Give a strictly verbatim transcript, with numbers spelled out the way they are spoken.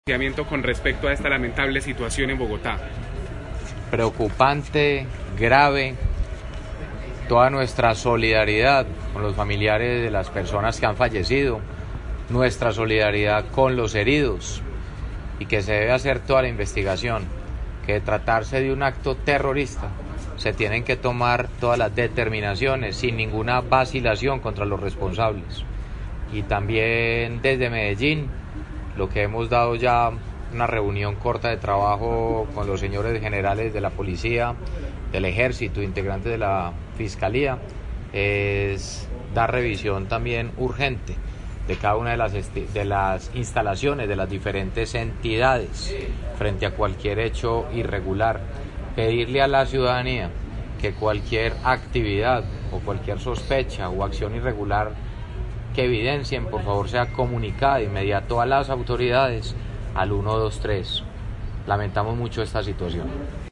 Con respecto a esta lamentable situación en Bogotá. Preocupante, grave, toda nuestra solidaridad con los familiares de las personas que han fallecido, nuestra solidaridad con los heridos, y que se debe hacer toda la investigación, que de tratarse de un acto terrorista se tienen que tomar todas las determinaciones sin ninguna vacilación contra los responsables. Y también desde Medellín, lo que hemos dado ya una reunión corta de trabajo con los señores generales de la policía, del ejército, integrantes de la fiscalía, es dar revisión también urgente de cada una de las, de las instalaciones de las diferentes entidades frente a cualquier hecho irregular. Pedirle a la ciudadanía que cualquier actividad o cualquier sospecha o acción irregular que evidencien, por favor, sea comunicada de inmediato a las autoridades al uno dos tres. Lamentamos mucho esta situación.